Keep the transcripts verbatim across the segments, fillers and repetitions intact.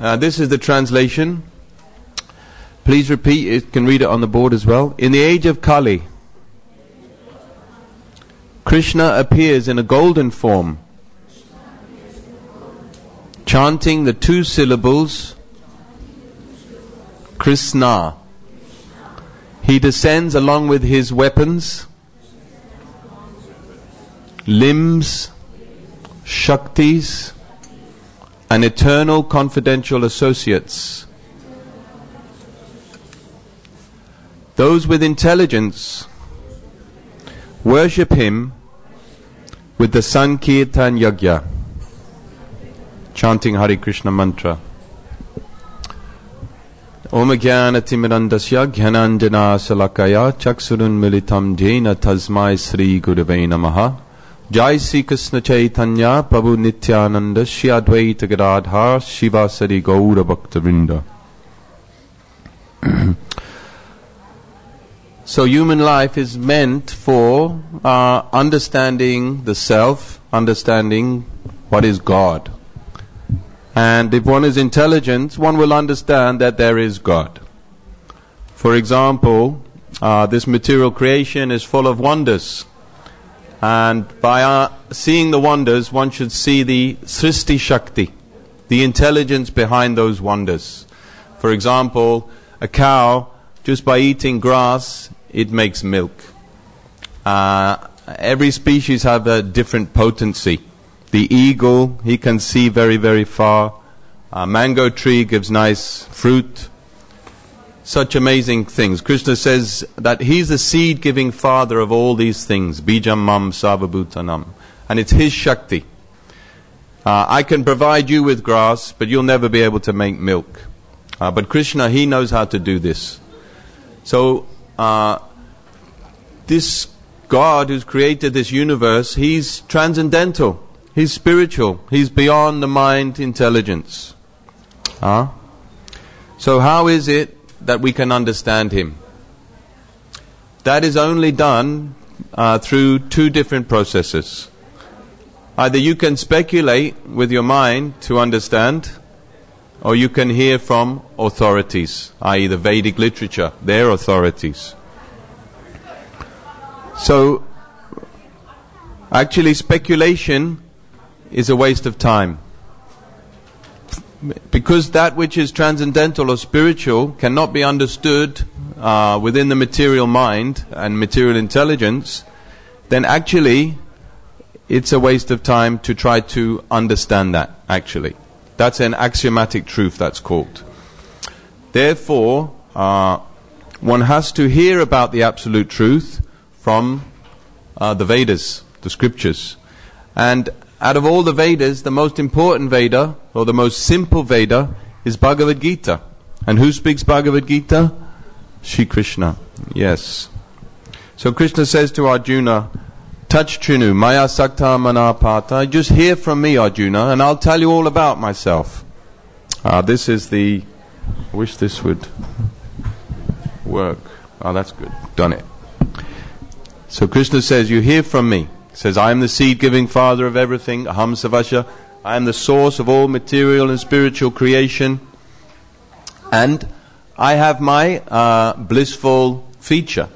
Uh, this is the translation. Please repeat, you can read it on the board as well. In the age of Kali, Krishna appears in a golden form, chanting the two syllables Krishna. He descends along with his weapons, limbs, Shaktis, and eternal confidential associates. Those with intelligence worship him with the Sankirtan Yajna, chanting Hare Krishna mantra. Om Jnana Timirandasya Jnananjana Salakaya Chaksurun Militam Jena Tasmai Sri Gurave Namaha. Jai Sri Krishna Chaitanya Prabhu Nityananda Shri Advaita Gadadhar Shivasari Gaura Bhaktavinda. So human life is meant for uh, understanding the self, understanding what is God. And if one is intelligent, one will understand that there is God. For example, uh, this material creation is full of wonders. And by uh, seeing the wonders, one should see the Srishti Shakti, the intelligence behind those wonders. For example, a cow, just by eating grass, it makes milk. Uh, every species have a different potency. The eagle, he can see very, very far. A mango tree gives nice fruit. Such amazing things. Krishna says that he's the seed-giving father of all these things. Bijam mam sarvabhutanam. And it's his Shakti. Uh, I can provide you with grass, but you'll never be able to make milk. Uh, but Krishna, he knows how to do this. So, uh, this God who's created this universe, he's transcendental. He's spiritual. He's beyond the mind intelligence. Huh? So how is it that we can understand him? That is only done uh, through two different processes. Either you can speculate with your mind to understand, or you can hear from authorities, that is the Vedic literature, their authorities. So, actually speculation is a waste of time. Because that which is transcendental or spiritual cannot be understood uh, within the material mind and material intelligence, then actually it's a waste of time to try to understand that, actually. That's an axiomatic truth, that's called. Therefore, uh, one has to hear about the absolute truth from uh, the Vedas, the scriptures. And out of all the Vedas, the most important Veda, or the most simple Veda, is Bhagavad Gita. And who speaks Bhagavad Gita? Shri Krishna. Yes. So Krishna says to Arjuna, Touch Trinu, Maya Sakta Manapata, just hear from me, Arjuna, and I'll tell you all about myself. Uh, this is the... I wish this would work. Oh, that's good. Done it. So Krishna says, you hear from me. He says, I am the seed-giving father of everything, Aham Savasya. I am the source of all material and spiritual creation. And I have my uh, blissful feature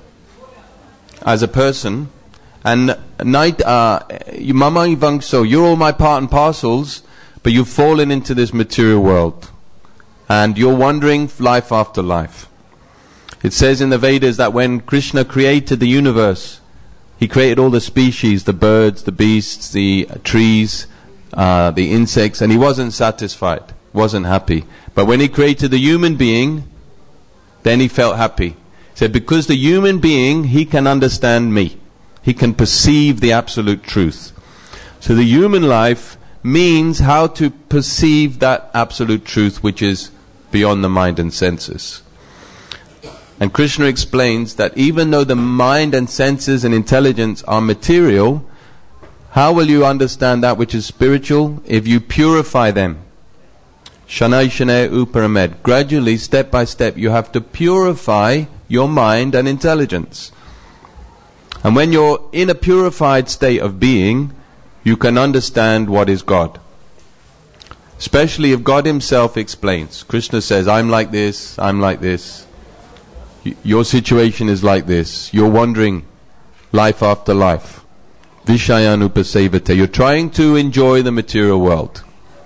as a person. And night, uh, Mama Ivangso, you're all my part and parcels, but you've fallen into this material world. And you're wandering life after life. It says in the Vedas that when Krishna created the universe, he created all the species, the birds, the beasts, the trees, uh, the insects, and he wasn't satisfied, wasn't happy. But when he created the human being, then he felt happy. He said, because the human being, he can understand me. He can perceive the absolute truth. So the human life means how to perceive that absolute truth which is beyond the mind and senses. And Krishna explains that even though the mind and senses and intelligence are material, how will you understand that which is spiritual? If you purify them. Shanai Shanai Uparamed. Gradually, step by step, you have to purify your mind and intelligence. And when you're in a purified state of being, you can understand what is God. Especially if God himself explains. Krishna says, I'm like this, I'm like this. Y- your situation is like this. You're wandering life after life. Vishayanupasevate. You're trying to enjoy the material world.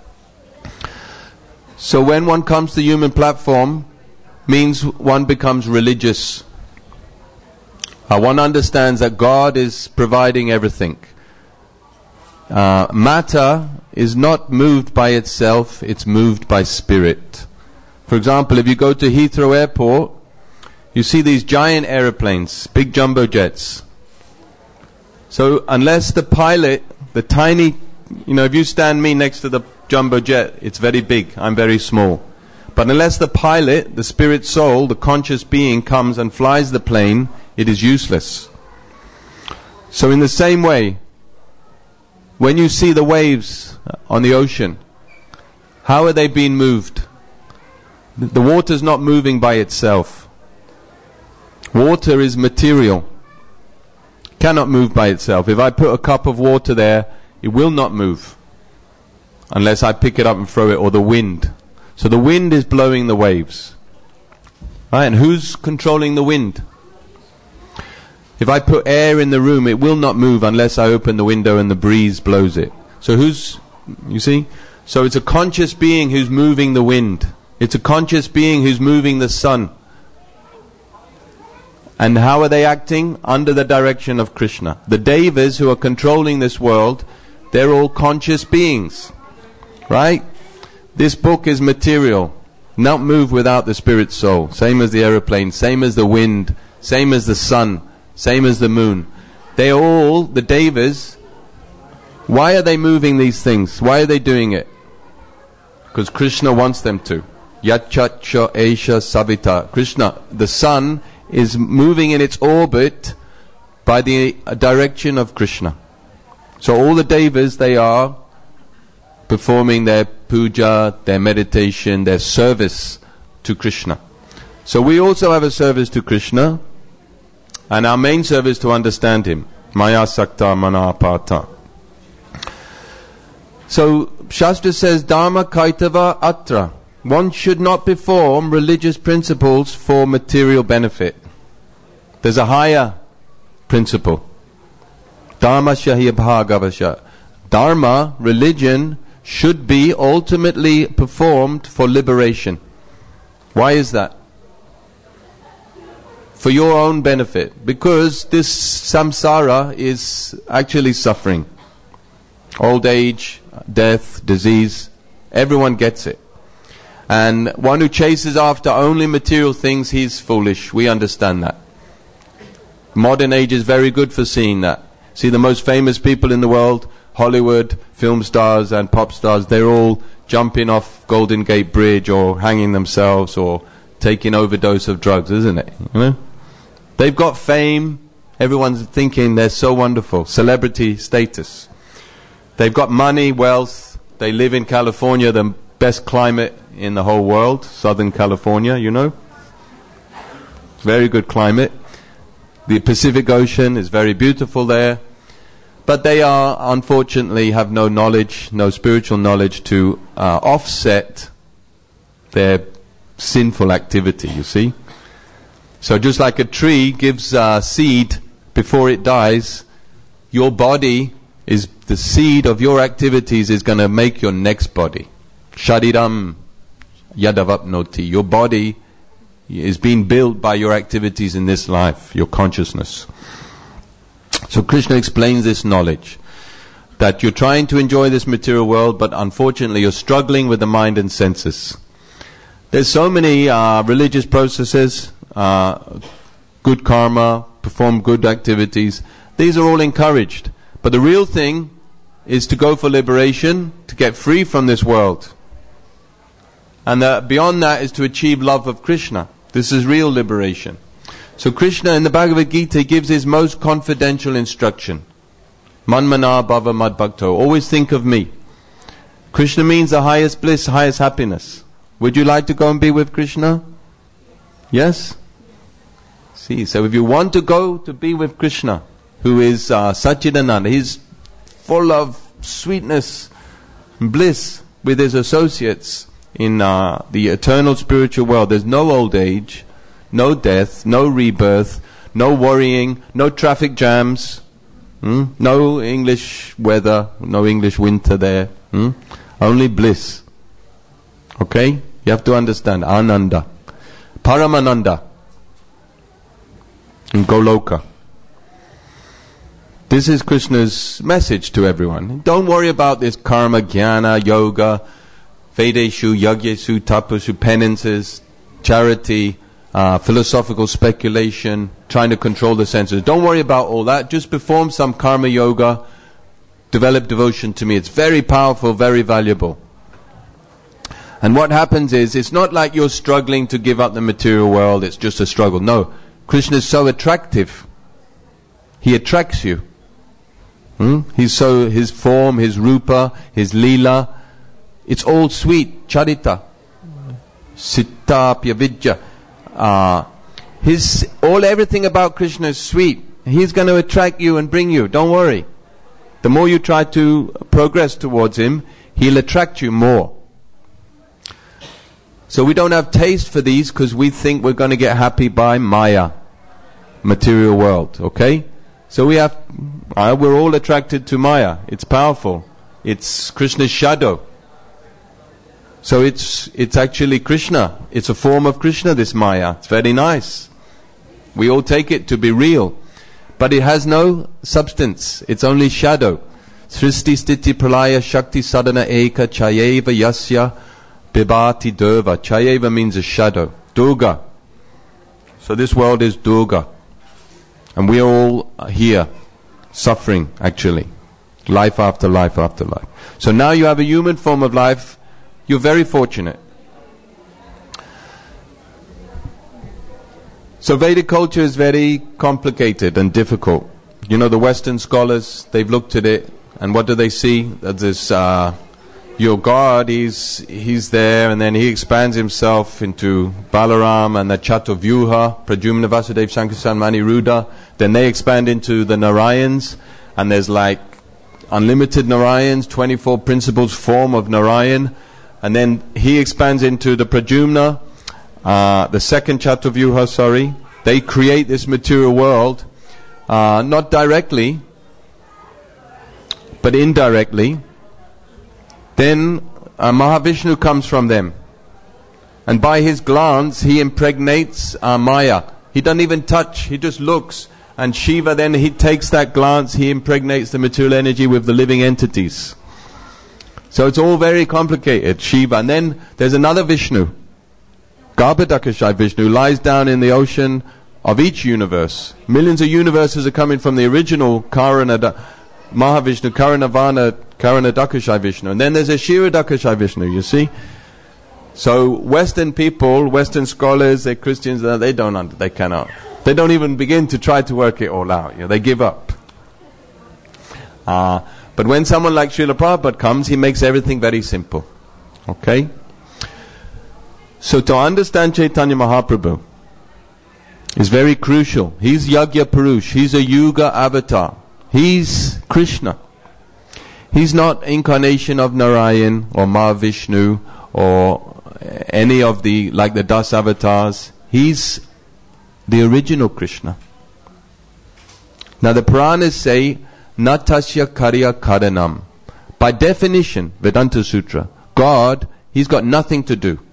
So when one comes to the human platform, means one becomes religious. Uh, one understands that God is providing everything. Uh, matter is not moved by itself, it's moved by spirit. For example, if you go to Heathrow Airport, you see these giant aeroplanes, big jumbo jets. So unless the pilot, the tiny, you know, if you stand me next to the jumbo jet, it's very big, I'm very small. But unless the pilot, the spirit soul, the conscious being comes and flies the plane, it is useless. So in the same way, when you see the waves on the ocean, how are they being moved? The water is not moving by itself. Water is material. Cannot move by itself. If I put a cup of water there, it will not move unless I pick it up and throw it, or the wind. So the wind is blowing the waves. Right? And who's controlling the wind? If I put air in the room, it will not move unless I open the window and the breeze blows it. So who's, you see? So it's a conscious being who's moving the wind. It's a conscious being who's moving the sun. And how are they acting? Under the direction of Krishna. The devas who are controlling this world, they're all conscious beings. Right? This book is material. Not move without the spirit soul. Same as the aeroplane, same as the wind, same as the sun, same as the moon. They are all, the devas, why are they moving these things? Why are they doing it? Because Krishna wants them to. Yachacha Esha Savita. Krishna, the sun, is moving in its orbit by the direction of Krishna. So all the devas, they are performing their puja, their meditation, their service to Krishna. So we also have a service to Krishna, and our main service to understand him. Maya Sakta Manapata. So Shastra says, Dharma Kaitava Atra. One should not perform religious principles for material benefit. There's a higher principle. Dharma Shahya Bhagavasha. Dharma, religion, should be ultimately performed for liberation. Why is that? For your own benefit. Because this samsara is actually suffering. Old age, death, disease, everyone gets it. And one who chases after only material things, he's foolish. We understand that. Modern age is very good for seeing that. See, the most famous people in the world, Hollywood, film stars and pop stars, they're all jumping off Golden Gate Bridge or hanging themselves or taking overdose of drugs, isn't it? You know? They've got fame. Everyone's thinking they're so wonderful. Celebrity status. They've got money, wealth. They live in California, the best climate in the whole world. Southern California, you know. Very good climate. The Pacific Ocean is very beautiful there. But they are, unfortunately, have no knowledge, no spiritual knowledge to uh, offset their sinful activity, you see. So just like a tree gives uh, seed before it dies, your body is, the seed of your activities is going to make your next body. Shariram yadavapnoti. Your body is being built by your activities in this life, your consciousness. So Krishna explains this knowledge, that you're trying to enjoy this material world, but unfortunately you're struggling with the mind and senses. There's so many uh, religious processes, uh, good karma, perform good activities. These are all encouraged. But the real thing is to go for liberation, to get free from this world. And uh, beyond that is to achieve love of Krishna. This is real liberation. So Krishna in the Bhagavad Gita gives his most confidential instruction. Manmana bhava madbhakto. Always think of me. Krishna means the highest bliss, highest happiness. Would you like to go and be with Krishna? Yes? See, so if you want to go to be with Krishna, who is uh, Satchidananda, he's full of sweetness and bliss, with his associates in uh, the eternal spiritual world. There's no old age, no death, no rebirth, no worrying, no traffic jams, hmm? no English weather, no English winter there, hmm? only bliss. Okay? You have to understand. Ananda. Paramananda. And Goloka. This is Krishna's message to everyone. Don't worry about this karma, jnana, yoga, Vedeshu, Yagyesu, Tapashu, penances, charity, uh, philosophical speculation, trying to control the senses. Don't worry about all that. Just perform some karma yoga, develop devotion to me. It's very powerful, very valuable. And what happens is, it's not like you're struggling to give up the material world, it's just a struggle. No, Krishna is so attractive. He attracts you. Hmm? He's so, his form, his rupa, his leela, it's all sweet, charita, siddhapya vidya. Uh, his, all, everything about Krishna is sweet. He's going to attract you and bring you, don't worry. The more you try to progress towards him, he'll attract you more. So we don't have taste for these because we think we're going to get happy by Maya, material world, okay? So we have, uh, we're all attracted to Maya. It's powerful. It's Krishna's shadow. So it's it's actually Krishna. It's a form of Krishna, this Maya. It's very nice. We all take it to be real. But it has no substance. It's only shadow. Srishti stiti pralaya shakti sadhana eka chayeva yasya bibati durva. Chayeva means a shadow. Durga. So this world is Durga. And we are all here, suffering actually. Life after life after life. So now you have a human form of life. You're very fortunate. So Vedic culture is very complicated and difficult. You know, the Western scholars, they've looked at it, and what do they see? That this, uh, your God, he's, he's there, and then he expands himself into Balaram and the Chatuvyuha, Pradyumna, Vasudeva, Sankirtan, Maniruddha. Then they expand into the Narayans, and there's like unlimited Narayans, twenty-four principles form of Narayan. And then he expands into the Pradyumna, uh, the second Chatuvyuha, sorry. They create this material world, uh, not directly, but indirectly. Then uh, Mahavishnu comes from them. And by his glance, he impregnates uh, Maya. He doesn't even touch, he just looks. And Shiva then, he takes that glance, he impregnates the material energy with the living entities. So it's all very complicated, Shiva. And then there's another Vishnu. Garbhodakashayi Vishnu lies down in the ocean of each universe. Millions of universes are coming from the original Karana, Mahavishnu, Karanavana, Karanadakashayi Vishnu. And then there's a Kshirodakashayi Vishnu, you see. So Western people, Western scholars, they're Christians, they don't, under, they cannot. They don't even begin to try to work it all out. You know, they give up. Uh, But when someone like Srila Prabhupada comes, he makes everything very simple. Okay? So to understand Chaitanya Mahaprabhu is very crucial. He's Yagya Purush. He's a Yuga avatar. He's Krishna. He's not incarnation of Narayan or Mahavishnu or any of the, like the Das avatars. He's the original Krishna. Now the Puranas say, Natasya Karya Karanam. By definition, Vedanta Sutra, God, He's got nothing to do.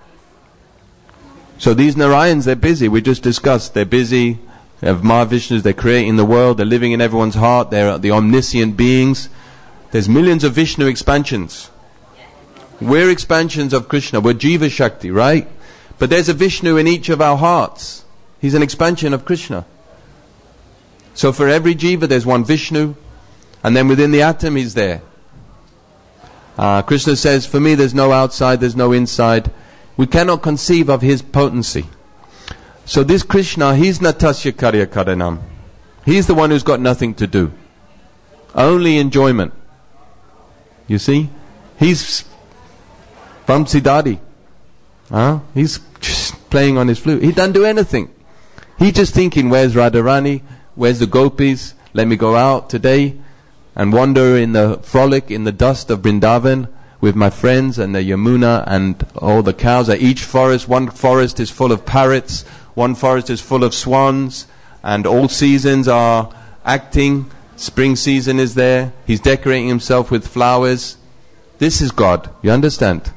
So these Narayans, they're busy. We just discussed, they're busy. They have Mahavishnus, they're creating the world, they're living in everyone's heart, they're the omniscient beings. There's millions of Vishnu expansions. We're expansions of Krishna. We're Jiva Shakti, right? But there's a Vishnu in each of our hearts. He's an expansion of Krishna. So for every Jiva there's one Vishnu, and then within the atom he's there. Uh, Krishna says, for me there's no outside, there's no inside. We cannot conceive of his potency. So this Krishna, he's Natasya Karya Karanam. He's the one who's got nothing to do. Only enjoyment. You see? He's Vamsidadi. Huh? He's just playing on his flute. He doesn't do anything. He's just thinking, where's Radharani? Where's the gopis? Let me go out today and wander in the frolic, in the dust of Vrindavan with my friends and the Yamuna and all the cows. At each forest, one forest is full of parrots, one forest is full of swans, and all seasons are acting. Spring season is there. He's decorating himself with flowers. This is God. You understand?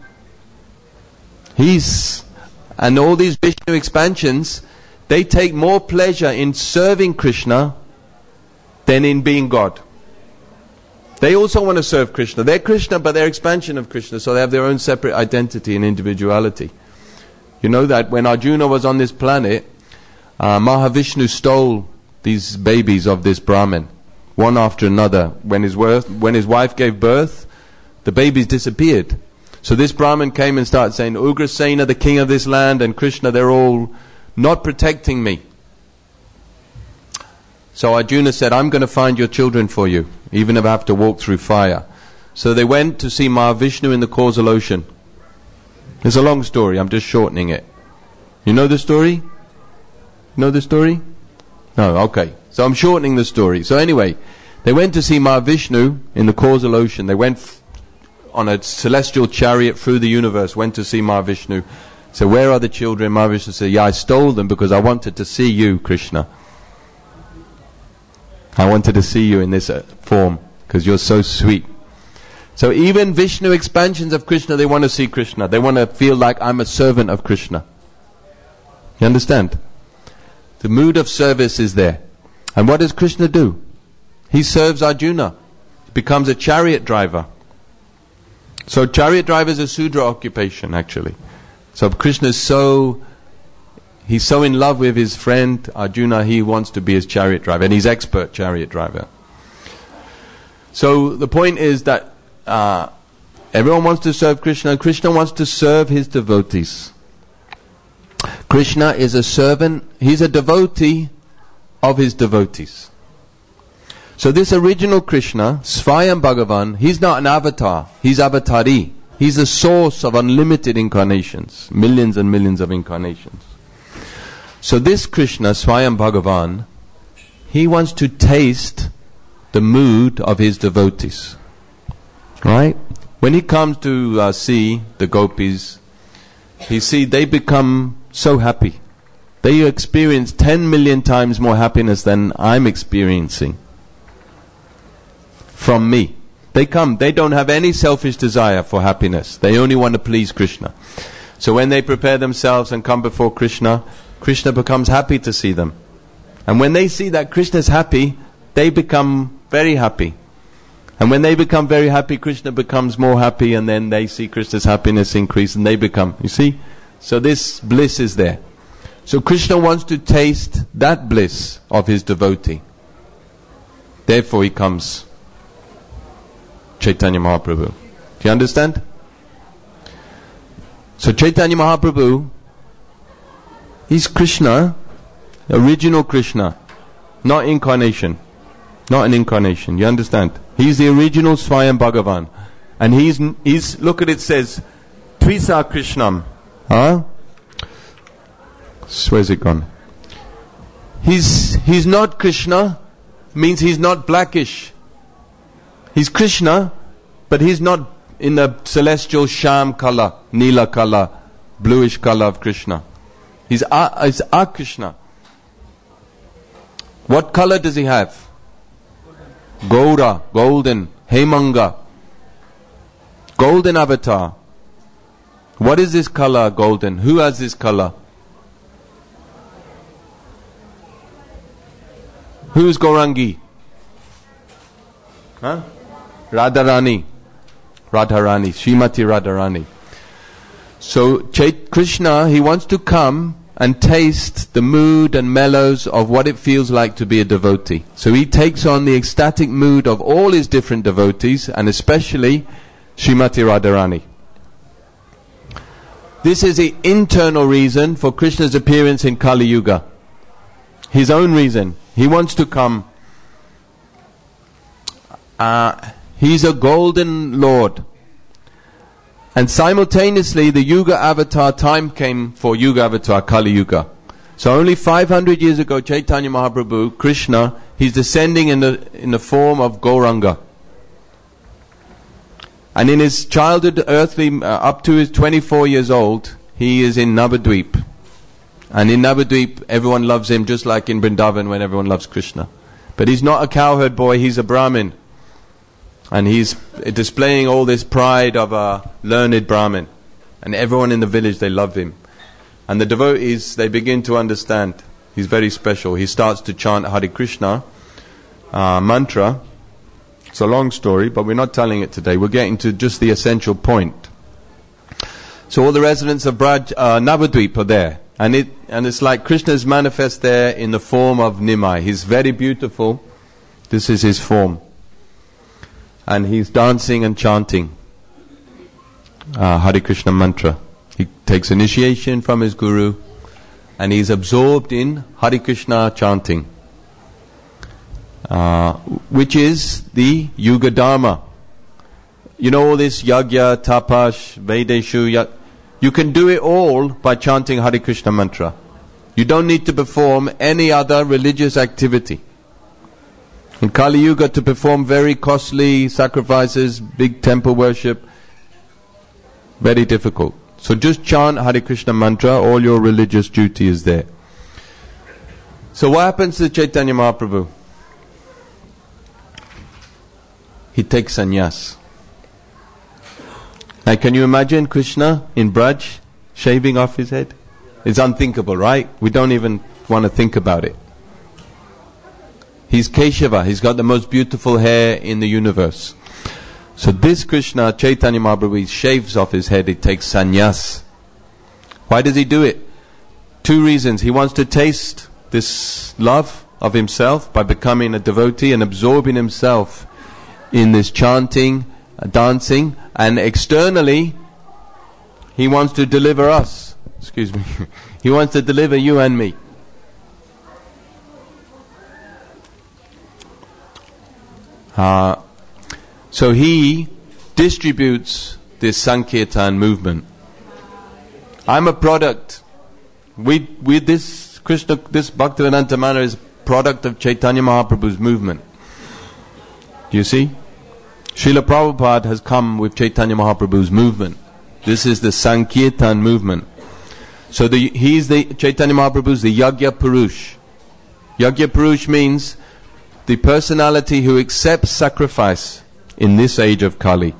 He's, and all these Vishnu expansions, they take more pleasure in serving Krishna than in being God. They also want to serve Krishna. They're Krishna, but they're expansion of Krishna, so they have their own separate identity and individuality. You know that when Arjuna was on this planet, uh, Mahavishnu stole these babies of this Brahmin, one after another. When his, worth, when his wife gave birth, the babies disappeared. So this Brahmin came and started saying, Ugrasena, the king of this land, and Krishna, they're all not protecting me. So Arjuna said, I'm going to find your children for you, even if I have to walk through fire. So they went to see Mahavishnu in the causal ocean. It's a long story, I'm just shortening it. You know the story? You know the story? No, okay. So I'm shortening the story. So anyway, they went to see Mahavishnu in the causal ocean. They went f- on a celestial chariot through the universe, went to see Mahavishnu. So where are the children? Mahavishnu said, yeah, I stole them because I wanted to see you, Krishna. I wanted to see you in this uh, form because you're so sweet. So even Vishnu expansions of Krishna, they want to see Krishna. They want to feel like I'm a servant of Krishna. You understand? The mood of service is there. And what does Krishna do? He serves Arjuna. He becomes a chariot driver. So chariot driver is a Sudra occupation actually. So Krishna is so... He's so in love with his friend Arjuna, he wants to be his chariot driver, and he's expert chariot driver. So the point is that uh, everyone wants to serve Krishna, and Krishna wants to serve his devotees. Krishna is a servant, he's a devotee of his devotees. So this original Krishna, Svayam Bhagavan, he's not an avatar, he's avatari. He's the source of unlimited incarnations, millions and millions of incarnations. So this Krishna, Swayam Bhagavan, he wants to taste the mood of his devotees. Right? When he comes to uh, see the gopis, he see they become so happy. They experience ten million times more happiness than I'm experiencing from me. They come, they don't have any selfish desire for happiness. They only want to please Krishna. So when they prepare themselves and come before Krishna, Krishna becomes happy to see them. And when they see that Krishna is happy, they become very happy. And when they become very happy, Krishna becomes more happy, and then they see Krishna's happiness increase, and they become, you see? So this bliss is there. So Krishna wants to taste that bliss of his devotee. Therefore he comes Chaitanya Mahaprabhu. Do you understand? So Chaitanya Mahaprabhu, he's Krishna, original Krishna, not incarnation. Not an incarnation, you understand? He's the original Swayam Bhagavan. And he's, he's look at it, says, Tvisa Krishnam. Huh? Where's it gone? He's, he's not Krishna, means he's not blackish. He's Krishna, but he's not in the celestial sham color, Neela color, bluish color of Krishna. He's a, he's a Krishna. What color does he have? Gaura, golden, Hemanga. Golden avatar. What is this color, golden? Who has this color? Who is Gaurangi? Huh? Radharani. Radharani. Srimati Radharani. So Chait Krishna, he wants to come and taste the mood and mellows of what it feels like to be a devotee. So he takes on the ecstatic mood of all his different devotees, and especially Srimati Radharani. This is the internal reason for Krishna's appearance in Kali Yuga. His own reason. He wants to come. Uh, he's a golden Lord. And simultaneously the Yuga avatar time came for Yuga avatar, Kali Yuga. So only five hundred years ago, Chaitanya Mahaprabhu, Krishna, he's descending in the in the form of Gauranga. And in his childhood, earthly, uh, up to his twenty-four years old, he is in Navadvip. And in Navadvip, everyone loves him just like in Vrindavan when everyone loves Krishna. But he's not a cowherd boy, he's a Brahmin. And he's displaying all this pride of a learned Brahmin. And everyone in the village, they love him. And the devotees, they begin to understand. He's very special. He starts to chant Hare Krishna uh, mantra. It's a long story, but we're not telling it today. We're getting to just the essential point. So all the residents of Braj, uh, Navadvip are there. And it and it's like Krishna is manifest there in the form of Nimai. He's very beautiful. This is his form. And he's dancing and chanting uh, Hare Krishna mantra. He takes initiation from his guru and he's absorbed in Hare Krishna chanting, uh, which is the Yuga Dharma. You know all this yagya, tapash, vedeshu, ya- you can do it all by chanting Hare Krishna mantra. You don't need to perform any other religious activity. In Kali Yuga, to perform very costly sacrifices, big temple worship, very difficult. So just chant Hare Krishna mantra, all your religious duty is there. So what happens to Chaitanya Mahaprabhu? He takes sannyas. Now can you imagine Krishna in Braj shaving off his head? It's unthinkable, right? We don't even want to think about it. He's Keshava, he's got the most beautiful hair in the universe. So this Krishna, Chaitanya Mahaprabhu, he shaves off his head, he takes sannyas. Why does he do it? Two reasons. He wants to taste this love of himself by becoming a devotee and absorbing himself in this chanting, uh, dancing, and externally, he wants to deliver us. Excuse me. He wants to deliver you and me. Uh, so he distributes this Sankirtan movement. I'm a product. We, we, this Krishna, this Bhaktivedanta Manor is a product of Chaitanya Mahaprabhu's movement. Do you see? Srila Prabhupada has come with Chaitanya Mahaprabhu's movement. This is the Sankirtan movement. So the, he's the, Chaitanya Mahaprabhu's the Yagya Purush. Yagya Purush means the personality who accepts sacrifice in this age of Kali.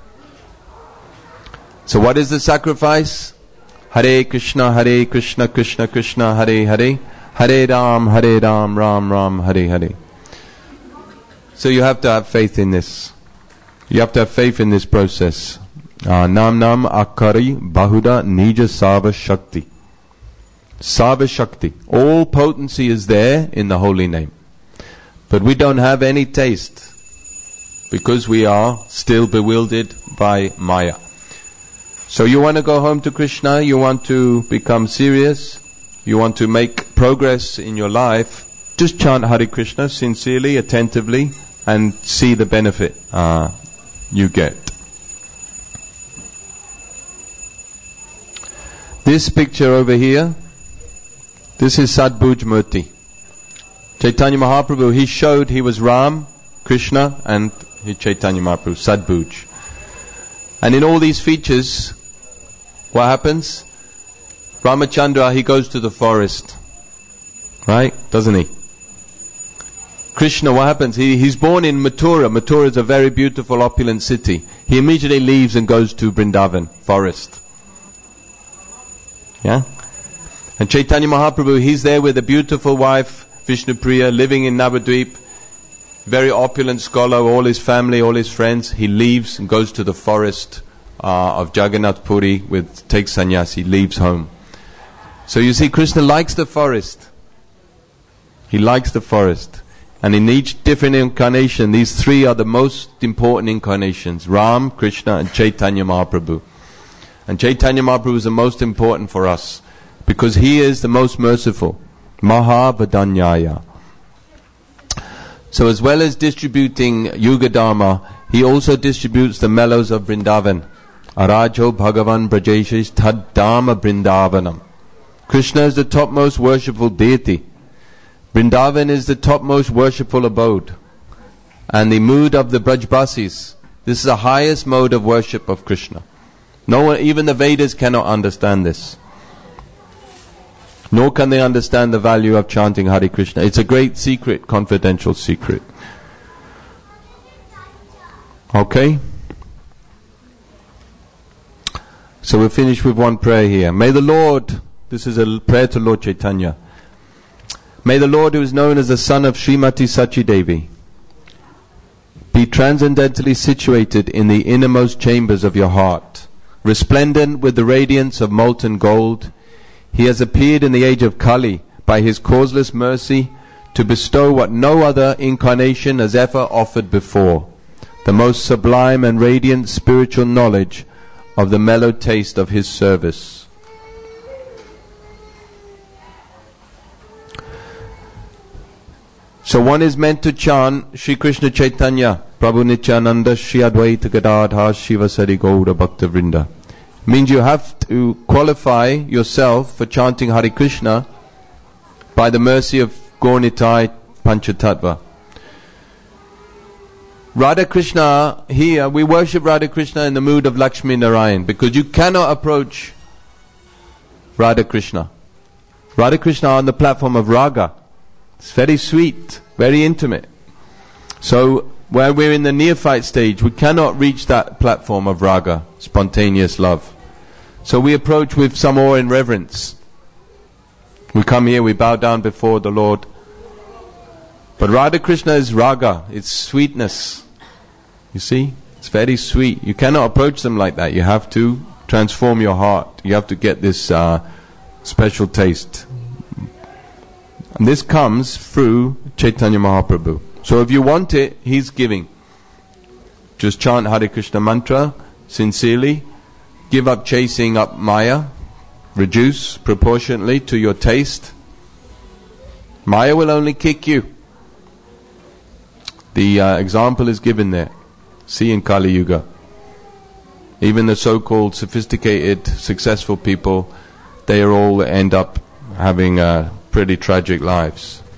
So what is the sacrifice? Hare Krishna, Hare Krishna, Krishna Krishna, Hare Hare, Hare Ram, Hare Ram, Ram Ram, Hare Hare. So you have to have faith in this. You have to have faith in this process. Uh, nam Nam Akari Bahuda Nija Sava Shakti. Sava Shakti. All potency is there in the holy name. But we don't have any taste because we are still bewildered by Maya. So you want to go home to Krishna, you want to become serious, you want to make progress in your life, just chant Hare Krishna sincerely, attentively, and see the benefit uh, you get. This picture over here, this is Sadbhuj Murti. Chaitanya Mahaprabhu, he showed he was Ram, Krishna, and he Chaitanya Mahaprabhu, Sadbhuj. And in all these features, what happens? Ramachandra, he goes to the forest. Right? Doesn't he? Krishna, what happens? He, he's born in Mathura. Mathura is a very beautiful, opulent city. He immediately leaves and goes to Vrindavan, forest. Yeah? And Chaitanya Mahaprabhu, he's there with a beautiful wife, Vishnupriya, living in Navadvip, very opulent scholar, all his family, all his friends. He leaves and goes to the forest uh, of Jagannath Puri, with takes sannyas, he leaves home. So you see, Krishna likes the forest. He likes the forest. And in each different incarnation, these three are the most important incarnations: Ram, Krishna, and Chaitanya Mahaprabhu. And Chaitanya Mahaprabhu is the most important for us because he is the most merciful. Mahavadanyaya. So as well as distributing Yuga Dharma, he also distributes the mellows of Vrindavan. Arajo Bhagavan Brajeshish Tad Dharma Vrindavanam. Krishna is the topmost worshipful deity. Vrindavan is the topmost worshipful abode. And the mood of the Brajbasis This is the highest mode of worship of Krishna. No one, even the Vedas cannot understand this. Nor can they understand the value of chanting Hare Krishna. It's a great secret, confidential secret. Okay? So we'll finish with one prayer here. May the Lord, this is a prayer to Lord Chaitanya. May the Lord, who is known as the son of Srimati Sachi Devi, be transcendently situated in the innermost chambers of your heart. Resplendent with the radiance of molten gold, He has appeared in the age of Kali by His causeless mercy to bestow what no other incarnation has ever offered before, the most sublime and radiant spiritual knowledge of the mellow taste of His service. So one is meant to chant Shri Krishna Chaitanya, Prabhu Nityananda, Shri Advaita Gadadhar, Shiva Sari Gaura Bhakta Vrinda. Means you have to qualify yourself for chanting Hare Krishna by the mercy of Gaurnitai Panchatattva. Radha Krishna, here we worship Radha Krishna in the mood of Lakshmi Narayan, because you cannot approach Radha Krishna. Radha Krishna on the platform of Raga. It's very sweet, very intimate. So where we're in the neophyte stage, we cannot reach that platform of Raga, spontaneous love. So we approach with some awe and reverence. We come here, we bow down before the Lord. But Radha Krishna is Raga, it's sweetness. You see? It's very sweet. You cannot approach them like that. You have to transform your heart. You have to get this uh, special taste. And this comes through Chaitanya Mahaprabhu. So if you want it, He's giving. Just chant Hare Krishna mantra sincerely. Give up chasing up Maya. Reduce proportionately to your taste. Maya will only kick you. The uh, example is given there. See in Kali Yuga. Even the so-called sophisticated, successful people, they all end up having uh, pretty tragic lives.